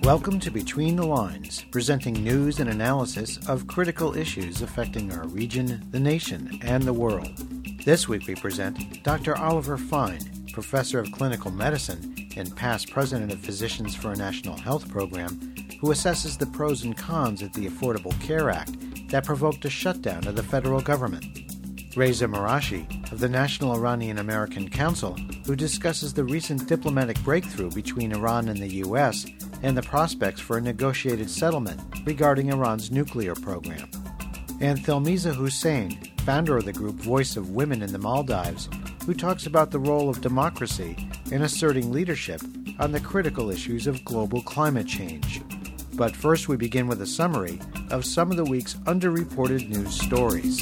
Welcome to Between the Lines, presenting news and analysis of critical issues affecting our region, the nation, and the world. This week we present Dr. Oliver Fine, Professor of Clinical Medicine and past President of Physicians for a National Health Program, who assesses the pros and cons of the Affordable Care Act that provoked a shutdown of the federal government. Reza Marashi of the National Iranian American Council, who discusses the recent diplomatic breakthrough between Iran and the U.S. and the prospects for a negotiated settlement regarding Iran's nuclear program. And Thilmiza Hussain, founder of the group Voice of Women in the Maldives, who talks about the role of democracy in asserting leadership on the critical issues of global climate change. But first we begin with a summary of some of the week's underreported news stories.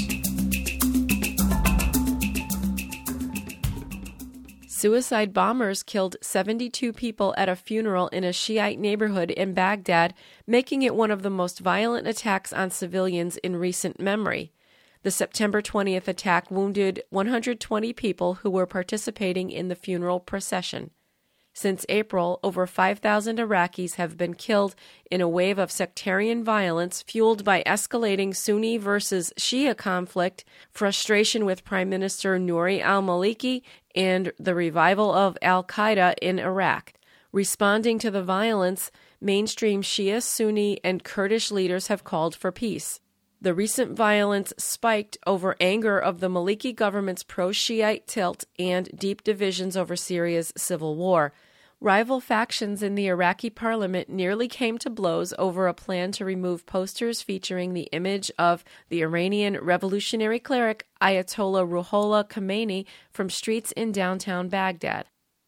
Suicide bombers killed 72 people at a funeral in a Shiite neighborhood in Baghdad, making it one of the most violent attacks on civilians in recent memory. The September 20th attack wounded 120 people who were participating in the funeral procession. Since April, over 5,000 Iraqis have been killed in a wave of sectarian violence fueled by escalating Sunni versus Shia conflict, frustration with Prime Minister Nouri al-Maliki, and the revival of al-Qaeda in Iraq. Responding to the violence, mainstream Shia, Sunni, and Kurdish leaders have called for peace. The recent violence spiked over anger of the Maliki government's pro-Shiite tilt and deep divisions over Syria's civil war. Rival factions in the Iraqi parliament nearly came to blows over a plan to remove posters featuring the image of the Iranian revolutionary cleric Ayatollah Ruhollah Khomeini from streets in downtown Baghdad.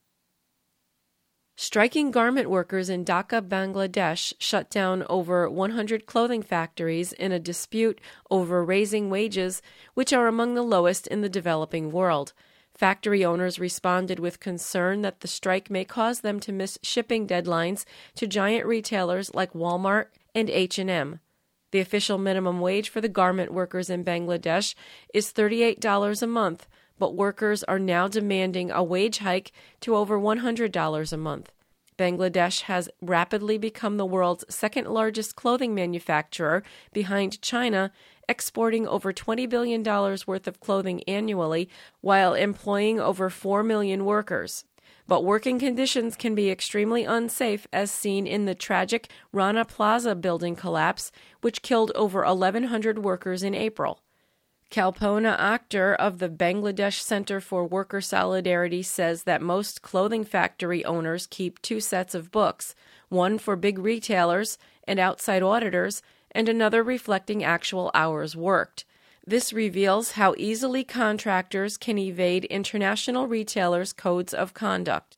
Striking garment workers in Dhaka, Bangladesh, shut down over 100 clothing factories in a dispute over raising wages, which are among the lowest in the developing world. Factory owners responded with concern that the strike may cause them to miss shipping deadlines to giant retailers like Walmart and H&M. The official minimum wage for the garment workers in Bangladesh is $38 a month, but workers are now demanding a wage hike to over $100 a month. Bangladesh has rapidly become the world's second largest clothing manufacturer behind China, exporting over $20 billion worth of clothing annually while employing over 4 million workers. But working conditions can be extremely unsafe, as seen in the tragic Rana Plaza building collapse, which killed over 1,100 workers in April. Kalpona Akhtar of the Bangladesh Center for Worker Solidarity says that most clothing factory owners keep 2 sets of books, one for big retailers and outside auditors, and another reflecting actual hours worked. This reveals how easily contractors can evade international retailers' codes of conduct.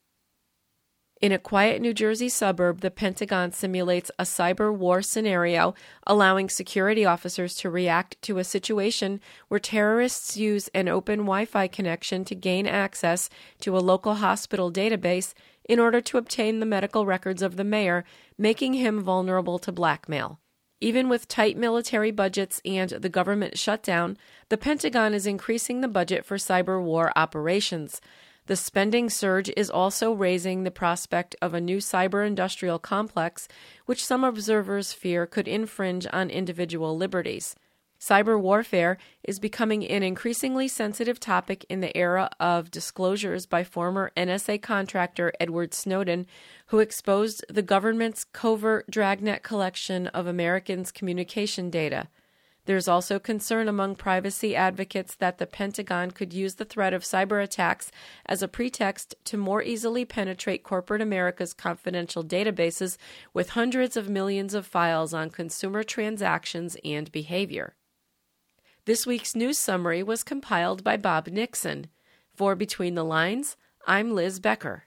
In a quiet New Jersey suburb, the Pentagon simulates a cyber war scenario, allowing security officers to react to a situation where terrorists use an open Wi-Fi connection to gain access to a local hospital database in order to obtain the medical records of the mayor, making him vulnerable to blackmail. Even with tight military budgets and the government shutdown, the Pentagon is increasing the budget for cyber war operations. The spending surge is also raising the prospect of a new cyber-industrial complex, which some observers fear could infringe on individual liberties. Cyber warfare is becoming an increasingly sensitive topic in the era of disclosures by former NSA contractor Edward Snowden, who exposed the government's covert dragnet collection of Americans' communication data. There's also concern among privacy advocates that the Pentagon could use the threat of cyber attacks as a pretext to more easily penetrate corporate America's confidential databases with hundreds of millions of files on consumer transactions and behavior. This week's news summary was compiled by Bob Nixon. For Between the Lines, I'm Liz Becker.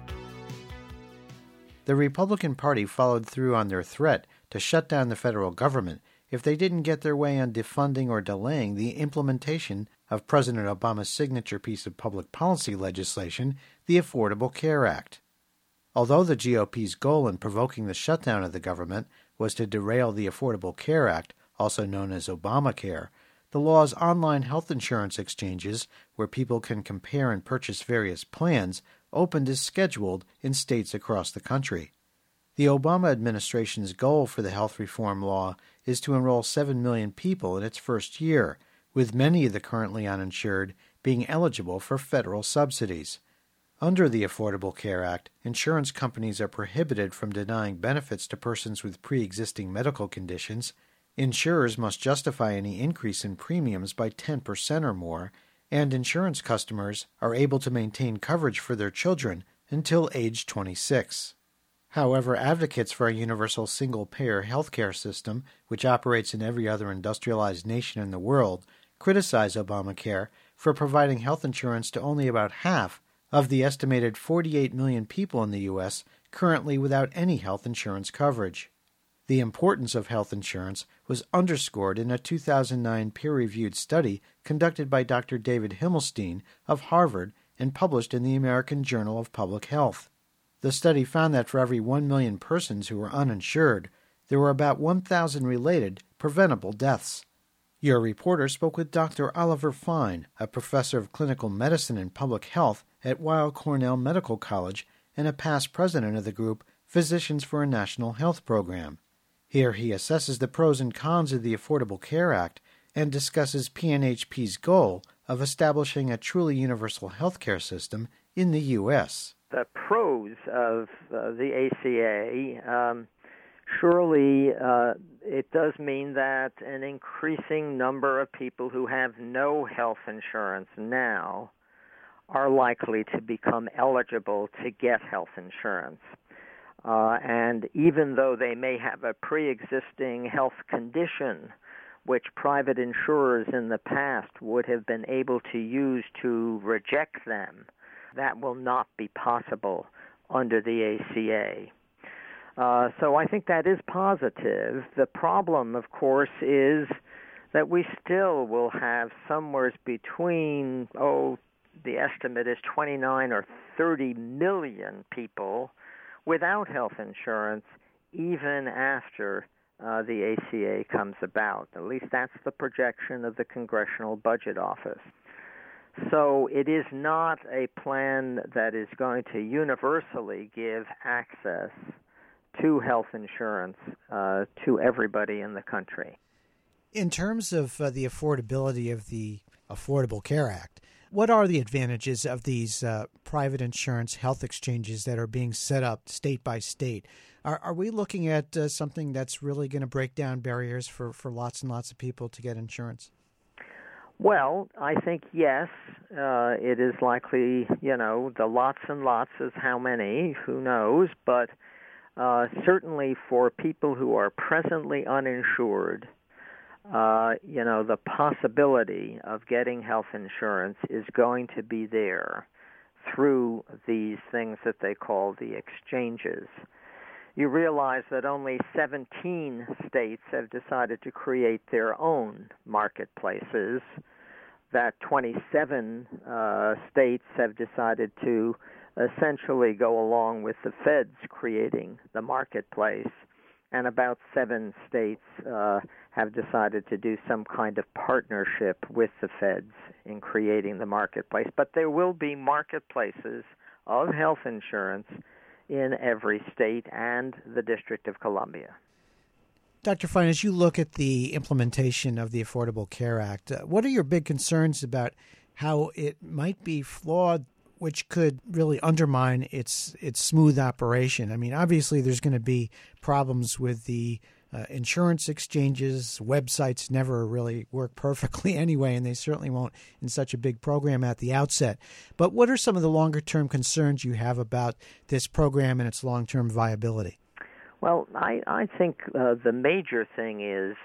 The Republican Party followed through on their threat to shut down the federal government if they didn't get their way on defunding or delaying the implementation of President Obama's signature piece of public policy legislation, the Affordable Care Act. Although the GOP's goal in provoking the shutdown of the government was to derail the Affordable Care Act, also known as Obamacare, the law's online health insurance exchanges, where people can compare and purchase various plans, opened as scheduled in states across the country. The Obama administration's goal for the health reform law is to enroll 7 million people in its first year, with many of the currently uninsured being eligible for federal subsidies. Under the Affordable Care Act, insurance companies are prohibited from denying benefits to persons with pre-existing medical conditions. Insurers must justify any increase in premiums by 10% or more, and insurance customers are able to maintain coverage for their children until age 26. However, advocates for a universal single-payer healthcare system, which operates in every other industrialized nation in the world, criticize Obamacare for providing health insurance to only about half of the estimated 48 million people in the U.S. currently without any health insurance coverage. The importance of health insurance was underscored in a 2009 peer-reviewed study conducted by Dr. David Himmelstein of Harvard and published in the American Journal of Public Health. The study found that for every 1 million persons who were uninsured, there were about 1,000 related preventable deaths. Your reporter spoke with Dr. Oliver Fine, a professor of clinical medicine and public health at Weill Cornell Medical College and a past president of the group Physicians for a National Health Program. Here he assesses the pros and cons of the Affordable Care Act and discusses PNHP's goal of establishing a truly universal health care system in the U.S. The pros of the ACA, surely it does mean that an increasing number of people who have no health insurance now are likely to become eligible to get health insurance. And even though they may have a pre-existing health condition, which private insurers in the past would have been able to use to reject them, that will not be possible under the ACA. So I think that is positive. The problem, of course, is that we still will have somewhere between, the estimate is 29 or 30 million people without health insurance even after the ACA comes about. At least that's the projection of the Congressional Budget Office. So it is not a plan that is going to universally give access to health insurance to everybody in the country. In terms of the affordability of the Affordable Care Act, what are the advantages of these private insurance health exchanges that are being set up state by state? Are we looking at something that's really going to break down barriers for lots and lots of people to get insurance? Well, I think yes, it is likely, the lots and lots is how many, who knows, but certainly for people who are presently uninsured, the possibility of getting health insurance is going to be there through these things that they call the exchanges. You realize that only 17 states have decided to create their own marketplaces, that 27 states have decided to essentially go along with the feds creating the marketplace, and about 7 states have decided to do some kind of partnership with the feds in creating the marketplace. But there will be marketplaces of health insurance in every state and the District of Columbia. Dr. Fine, as you look at the implementation of the Affordable Care Act, what are your big concerns about how it might be flawed, which could really undermine its smooth operation? I mean, obviously there's going to be problems with the insurance exchanges. Websites never really work perfectly anyway, and they certainly won't in such a big program at the outset. But what are some of the longer-term concerns you have about this program and its long-term viability? Well, I think the major thing is,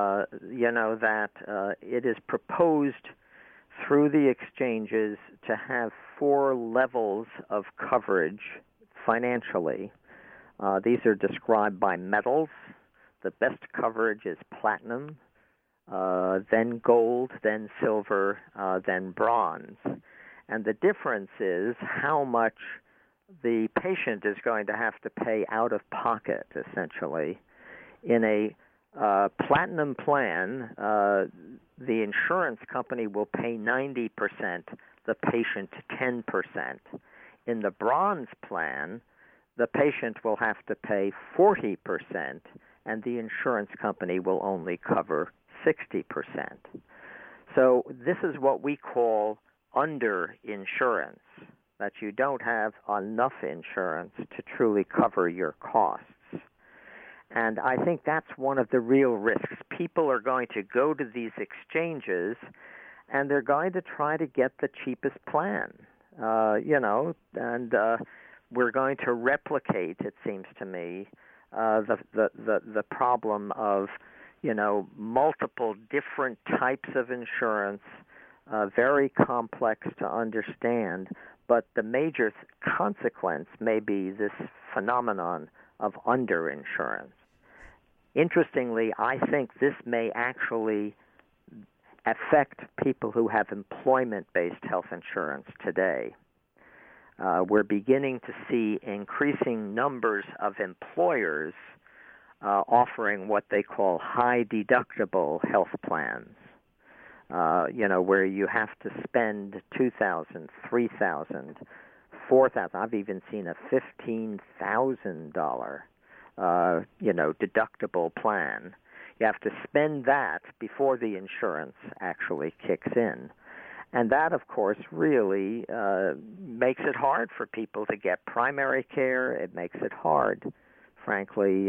that it is proposed through the exchanges to have 4 levels of coverage financially. These are described by Metals. the best coverage is platinum, then gold, then silver, then bronze. And the difference is how much the patient is going to have to pay out of pocket, essentially. In a platinum plan, the insurance company will pay 90%, the patient 10%. In the bronze plan, the patient will have to pay 40%, and the insurance company will only cover 60%. So this is what we call underinsurance, that you don't have enough insurance to truly cover your costs. And I think that's one of the real risks. People are going to go to these exchanges, and they're going to try to get the cheapest plan, and we're going to replicate, it seems to me, the problem of, multiple different types of insurance, very complex to understand, but the major consequence may be this phenomenon of underinsurance. Interestingly, I think this may actually affect people who have employment-based health insurance today. We're beginning to see increasing numbers of employers offering what they call high-deductible health plans, where you have to spend $2,000, $3,000, $4,000. I've even seen a $15,000 deductible plan. You have to spend that before the insurance actually kicks in. And that, of course, really makes it hard for people to get primary care. It makes it hard, frankly,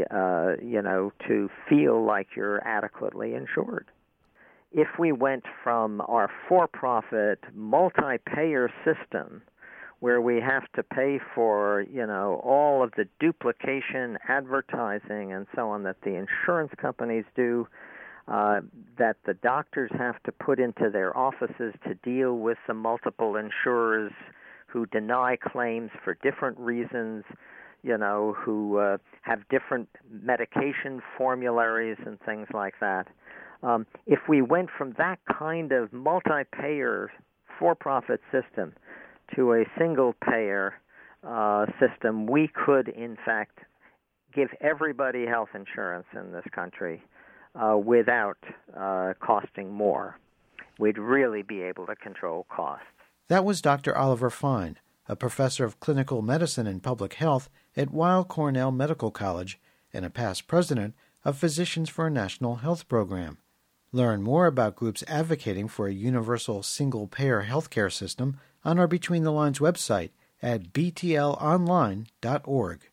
to feel like you're adequately insured. If we went from our for-profit multi-payer system, where we have to pay for, all of the duplication, advertising, and so on that the insurance companies do, that the doctors have to put into their offices to deal with the multiple insurers who deny claims for different reasons, who have different medication formularies and things like that. If we went from that kind of multi-payer for-profit system to a single-payer system, we could, in fact, give everybody health insurance in this country without costing more. We'd really be able to control costs. That was Dr. Oliver Fine, a professor of clinical medicine and public health at Weill Cornell Medical College and a past president of Physicians for a National Health Program. Learn more about groups advocating for a universal single-payer healthcare system on our Between the Lines website at btlonline.org.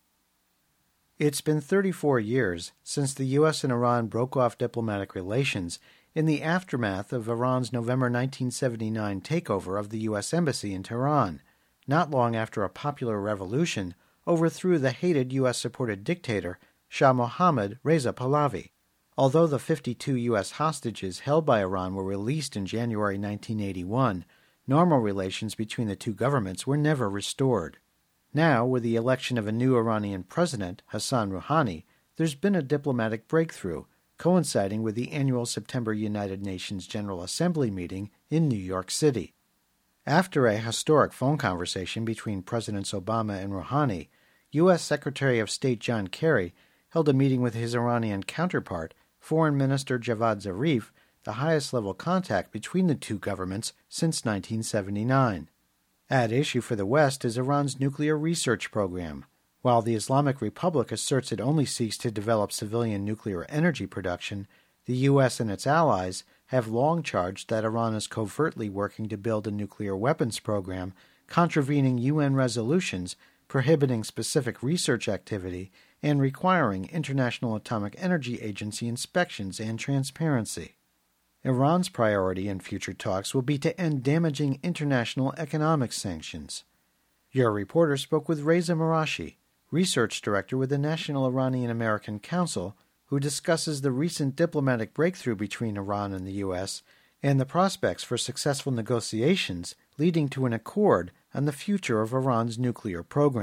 It's been 34 years since the U.S. and Iran broke off diplomatic relations in the aftermath of Iran's November 1979 takeover of the U.S. Embassy in Tehran, not long after a popular revolution overthrew the hated U.S.-supported dictator Shah Mohammad Reza Pahlavi. Although the 52 U.S. hostages held by Iran were released in January 1981, normal relations between the two governments were never restored. Now, with the election of a new Iranian president, Hassan Rouhani, there's been a diplomatic breakthrough, coinciding with the annual September United Nations General Assembly meeting in New York City. After a historic phone conversation between Presidents Obama and Rouhani, U.S. Secretary of State John Kerry held a meeting with his Iranian counterpart, Foreign Minister Javad Zarif, the highest-level contact between the two governments since 1979. At issue for the West is Iran's nuclear research program. While the Islamic Republic asserts it only seeks to develop civilian nuclear energy production, the U.S. and its allies have long charged that Iran is covertly working to build a nuclear weapons program, contravening UN resolutions prohibiting specific research activity and requiring International Atomic Energy Agency inspections and transparency. Iran's priority in future talks will be to end damaging international economic sanctions. Your reporter spoke with Reza Marashi, research director with the National Iranian American Council, who discusses the recent diplomatic breakthrough between Iran and the U.S. and the prospects for successful negotiations leading to an accord on the future of Iran's nuclear program.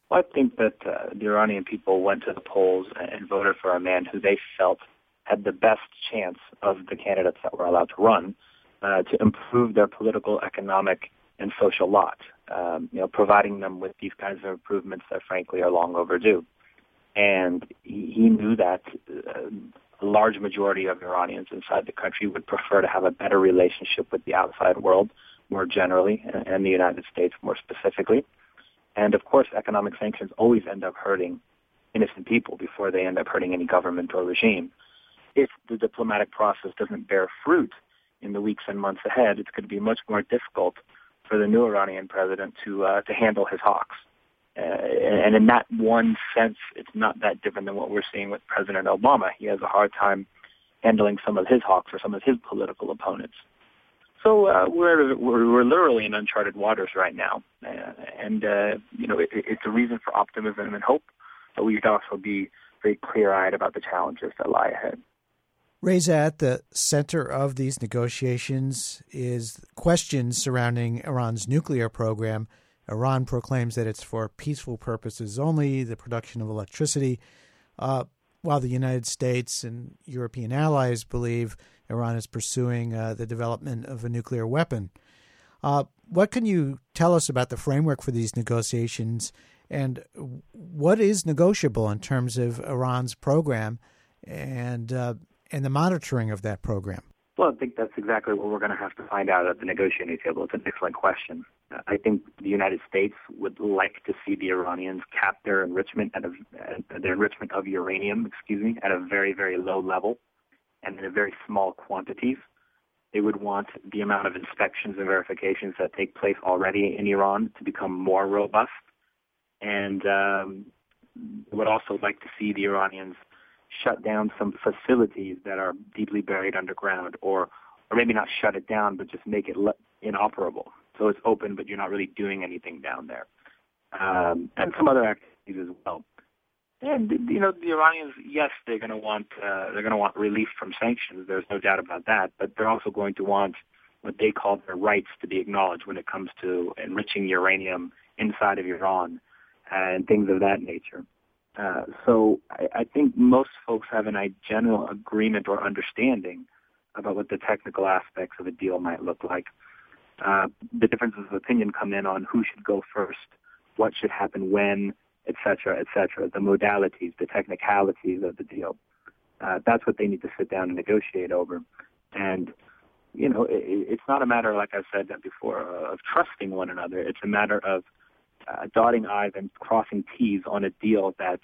Well, I think that the Iranian people went to the polls and voted for a man who they felt had the best chance of the candidates that were allowed to run to improve their political, economic, and social lot, providing them with these kinds of improvements that, frankly, are long overdue. And he knew that a large majority of Iranians inside the country would prefer to have a better relationship with the outside world more generally, and the United States more specifically. And, of course, economic sanctions always end up hurting innocent people before they end up hurting any government or regime. If the diplomatic process doesn't bear fruit in the weeks and months ahead, it's going to be much more difficult for the new Iranian president to handle his hawks. And in that one sense, it's not that different than what we're seeing with President Obama. He has a hard time handling some of his hawks or some of his political opponents. So we're literally in uncharted waters right now, it's a reason for optimism and hope, but we should also be very clear-eyed about the challenges that lie ahead. Reza, at the center of these negotiations is questions surrounding Iran's nuclear program. Iran proclaims that it's for peaceful purposes only, the production of electricity, while the United States and European allies believe Iran is pursuing the development of a nuclear weapon. What can you tell us about the framework for these negotiations, and what is negotiable in terms of Iran's program and the monitoring of that program? Well, I think that's exactly what we're going to have to find out at the negotiating table. It's an excellent question. I think the United States would like to see the Iranians cap their enrichment of uranium, at a very, very low level and in a very small quantities. They would want the amount of inspections and verifications that take place already in Iran to become more robust. And would also like to see the Iranians shut down some facilities that are deeply buried underground, or maybe not shut it down, but just make it inoperable. So it's open, but you're not really doing anything down there. And some other activities as well. And the Iranians, yes, they're going to want relief from sanctions. There's no doubt about that. But they're also going to want what they call their rights to be acknowledged when it comes to enriching uranium inside of Iran and things of that nature. So I think most folks have a general agreement or understanding about what the technical aspects of a deal might look like. The differences of opinion come in on who should go first, what should happen when, et cetera, the modalities, the technicalities of the deal. That's what they need to sit down and negotiate over. And, it's not a matter, like I said before, of trusting one another. It's a matter of dotting I's and crossing T's on a deal that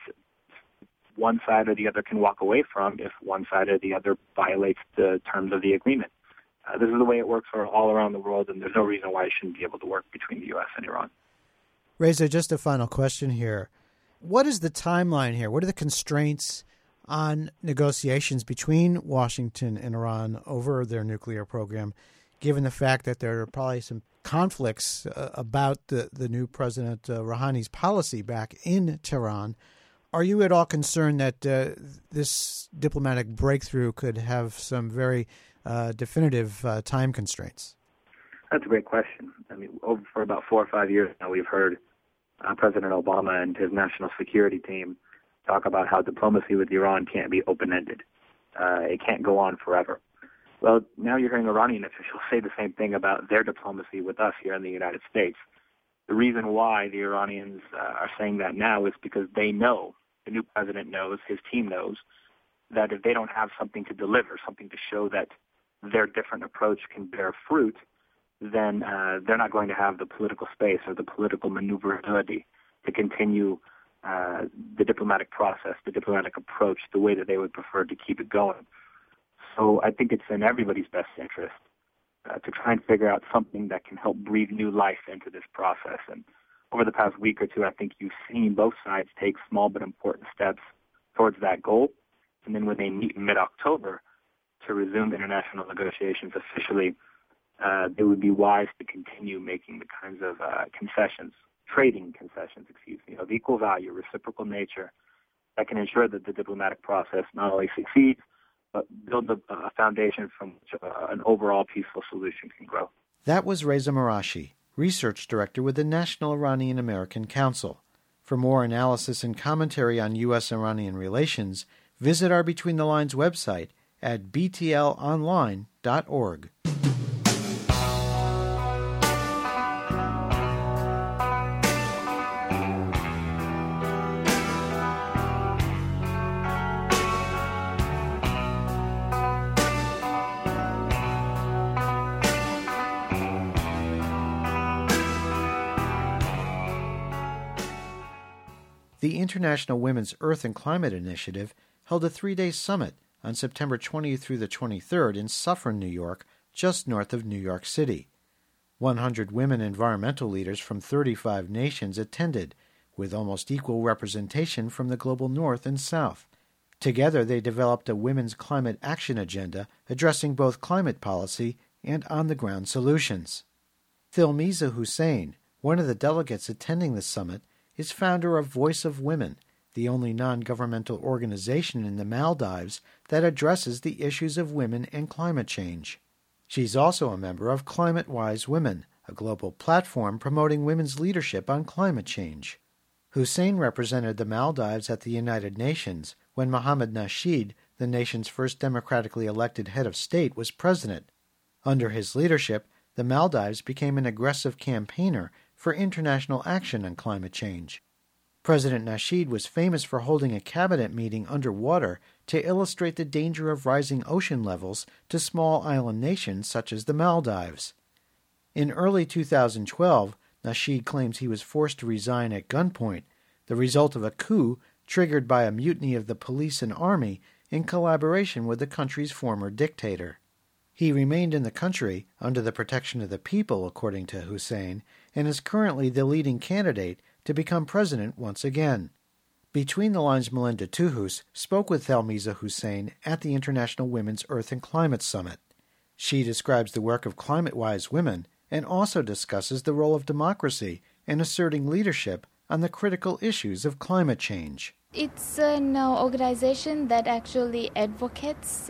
one side or the other can walk away from if one side or the other violates the terms of the agreement. This is the way it works for all around the world, and there's no reason why it shouldn't be able to work between the U.S. and Iran. Reza, just a final question here. What is the timeline here? What are the constraints on negotiations between Washington and Iran over their nuclear program, given the fact that there are probably some conflicts about the new President Rouhani's policy back in Tehran? Are you at all concerned that this diplomatic breakthrough could have some very definitive time constraints? That's a great question. For about 4 or 5 years now, we've heard President Obama and his national security team talk about how diplomacy with Iran can't be open-ended. It can't go on forever. Well, now you're hearing Iranian officials say the same thing about their diplomacy with us here in the United States. The reason why the Iranians are saying that now is because they know, the new president knows, his team knows, that if they don't have something to deliver, something to show that their different approach can bear fruit, then they're not going to have the political space or the political maneuverability to continue the diplomatic process, the diplomatic approach, the way that they would prefer to keep it going. So I think it's in everybody's best interest to try and figure out something that can help breathe new life into this process. And over the past week or two, I think you've seen both sides take small but important steps towards that goal. And then when they meet in mid-October to resume international negotiations officially, it would be wise to continue making the kinds of trading concessions, of equal value, reciprocal nature, that can ensure that the diplomatic process not only succeeds, but build a foundation from which an overall peaceful solution can grow. That was Reza Marashi, Research Director with the National Iranian American Council. For more analysis and commentary on U.S.-Iranian relations, visit our Between the Lines website at btlonline.org. The International Women's Earth and Climate Initiative held a 3-day summit on September 20th through the 23rd in Suffern, New York, just north of New York City. 100 women environmental leaders from 35 nations attended, with almost equal representation from the global north and south. Together, they developed a women's climate action agenda addressing both climate policy and on-the-ground solutions. Thilmeza Hussain, one of the delegates attending the summit, is founder of Voice of Women, the only non-governmental organization in the Maldives that addresses the issues of women and climate change. She's also a member of Climate Wise Women, a global platform promoting women's leadership on climate change. Hussain represented the Maldives at the United Nations when Mohamed Nasheed, the nation's first democratically elected head of state, was president. Under his leadership, the Maldives became an aggressive campaigner for international action on climate change. President Nasheed was famous for holding a cabinet meeting underwater to illustrate the danger of rising ocean levels to small island nations such as the Maldives. In early 2012, Nasheed claims he was forced to resign at gunpoint, the result of a coup triggered by a mutiny of the police and army in collaboration with the country's former dictator. He remained in the country under the protection of the people, according to Hussain, and is currently the leading candidate to become president once again. Between the Lines' Melinda Tuhus spoke with Thilmeza Hussain at the International Women's Earth and Climate Summit. She describes the work of climate-wise women and also discusses the role of democracy in asserting leadership on the critical issues of climate change. It's an organization that actually advocates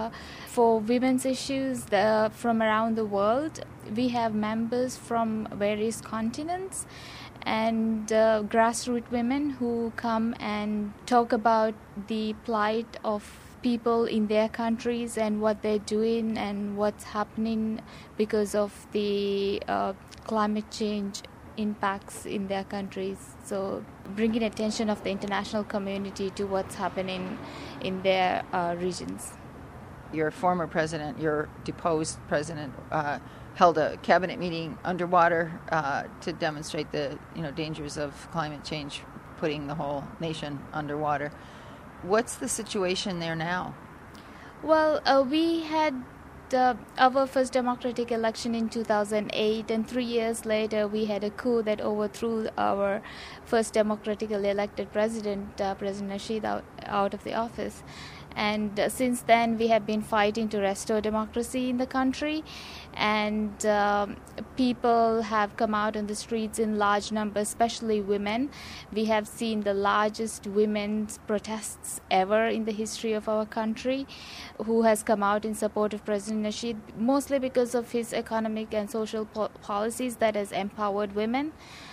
for women's issues from around the world. We have members from various continents and grassroots women who come and talk about the plight of people in their countries and what they're doing and what's happening because of the climate change impacts in their countries. So bringing attention of the international community to what's happening in their regions. Your former president, your deposed president, held a cabinet meeting underwater to demonstrate the dangers of climate change, putting the whole nation underwater. What's the situation there now? Well, we had our first democratic election in 2008, and 3 years later we had a coup that overthrew our first democratically elected president, President Nasheed, out of the office. And since then we have been fighting to restore democracy in the country, and people have come out on the streets in large numbers, especially women. We have seen the largest women's protests ever in the history of our country, who has come out in support of President Nasheed, mostly because of his economic and social policies that has empowered women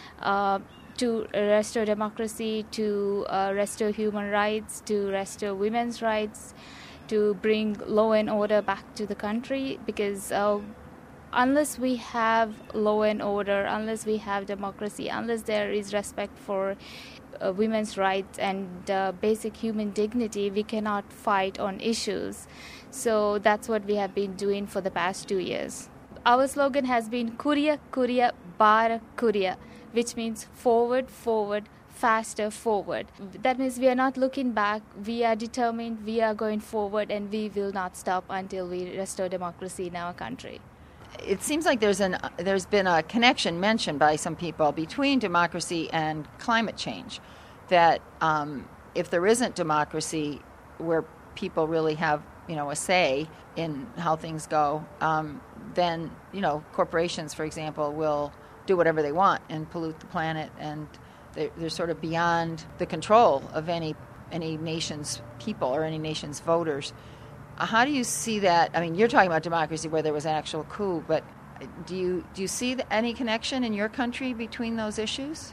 to restore democracy, to restore human rights, to restore women's rights, to bring law and order back to the country. Because unless we have law and order, unless we have democracy, unless there is respect for women's rights and basic human dignity, we cannot fight on issues. So that's what we have been doing for the past 2 years. Our slogan has been Kuriya, Kuriya, Bara Kuriya, which means forward, forward, faster, forward. That means we are not looking back, we are determined, we are going forward, and we will not stop until we restore democracy in our country. It seems like there's been a connection mentioned by some people between democracy and climate change, that if there isn't democracy where people really have a say in how things go, then corporations, for example, will do whatever they want and pollute the planet, and they're sort of beyond the control of any nation's people or any nation's voters. How do you see that? I mean, you're talking about democracy where there was an actual coup, but do you see any connection in your country between those issues?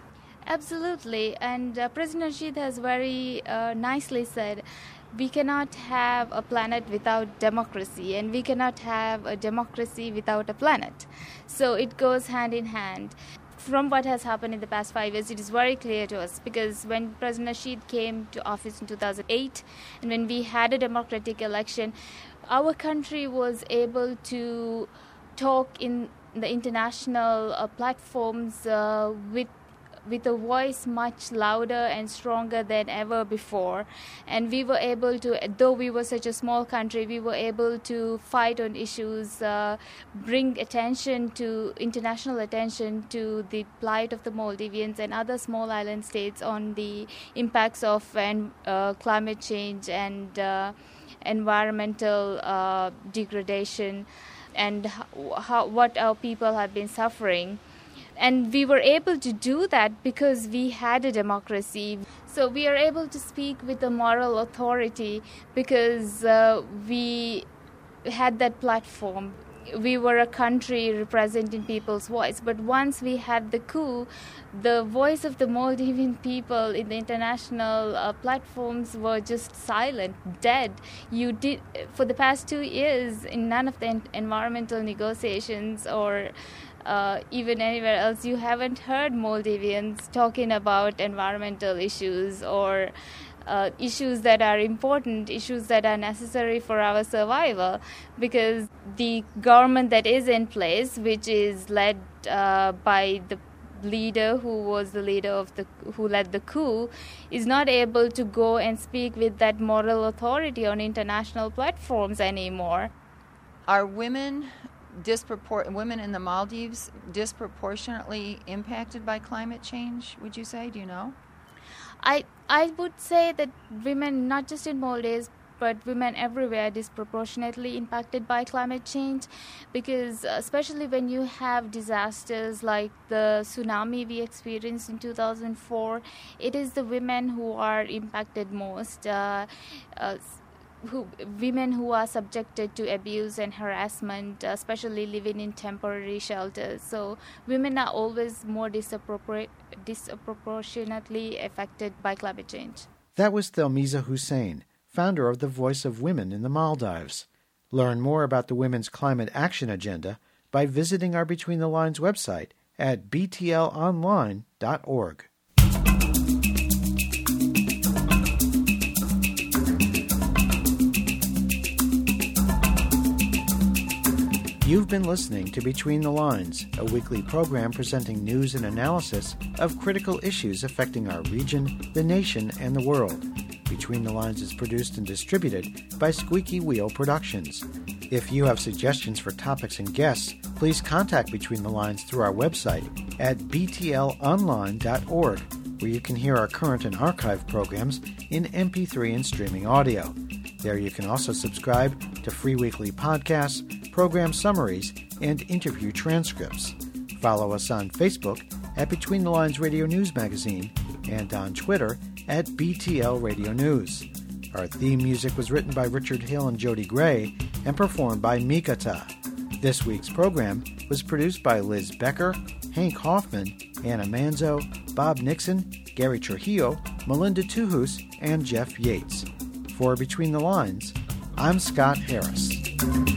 Absolutely. And President Rashid has very nicely said, we cannot have a planet without democracy, and we cannot have a democracy without a planet. So it goes hand in hand. From what has happened in the past 5 years, it is very clear to us, because when President Rashid came to office in 2008, and when we had a democratic election, our country was able to talk in the international platforms with a voice much louder and stronger than ever before. And we were able to, though we were such a small country, we were able to fight on issues, bring international attention to the plight of the Maldivians and other small island states on the impacts of climate change and environmental degradation, and what our people have been suffering. And we were able to do that because we had a democracy. So we are able to speak with a moral authority because we had that platform. We were a country representing people's voice. But once we had the coup, the voice of the Maldivian people in the international platforms were just silent, dead. For the past 2 years, in none of the environmental negotiations or even anywhere else, you haven't heard Maldivians talking about environmental issues or issues that are important, issues that are necessary for our survival, because the government that is in place, which is led by the leader who led the coup, is not able to go and speak with that moral authority on international platforms anymore. Are women in the Maldives disproportionately impacted by climate change, would you say? Do you know? I would say that women, not just in Maldives, but women everywhere, are disproportionately impacted by climate change, because especially when you have disasters like the tsunami we experienced in 2004, it is the women who are impacted most. Women who are subjected to abuse and harassment, especially living in temporary shelters. So women are always more disproportionately affected by climate change. That was Thelmiza Hussein, founder of the Voice of Women in the Maldives. Learn more about the Women's Climate Action Agenda by visiting our Between the Lines website at btlonline.org. You've been listening to Between the Lines, a weekly program presenting news and analysis of critical issues affecting our region, the nation, and the world. Between the Lines is produced and distributed by Squeaky Wheel Productions. If you have suggestions for topics and guests, please contact Between the Lines through our website at btlonline.org, where you can hear our current and archived programs in MP3 and streaming audio. There you can also subscribe to free weekly podcasts, program summaries, and interview transcripts. Follow us on Facebook at Between the Lines Radio News Magazine and on Twitter at BTL Radio News. Our theme music was written by Richard Hill and Jody Gray and performed by Mikata. This week's program was produced by Liz Becker, Hank Hoffman, Anna Manzo, Bob Nixon, Gary Trujillo, Melinda Tuhus, and Jeff Yates. For Between the Lines, I'm Scott Harris.